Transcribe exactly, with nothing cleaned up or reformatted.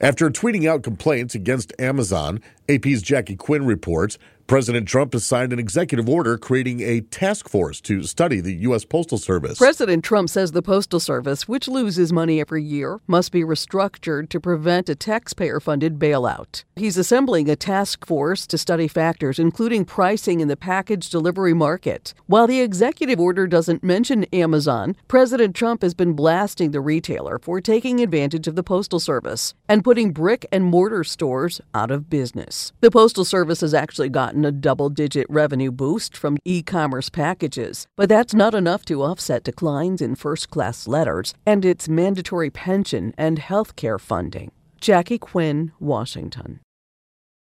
After tweeting out complaints against Amazon, A P's Jackie Quinn reports President Trump has signed an executive order creating a task force to study the U S. Postal Service. President Trump says the Postal Service, which loses money every year, must be restructured to prevent a taxpayer-funded bailout. He's assembling a task force to study factors including pricing in the package delivery market. While the executive order doesn't mention Amazon, President Trump has been blasting the retailer for taking advantage of the Postal Service and putting brick-and-mortar stores out of business. The Postal Service has actually gotten a double-digit revenue boost from e-commerce packages, but that's not enough to offset declines in first-class letters and its mandatory pension and health care funding. Jackie Quinn, Washington.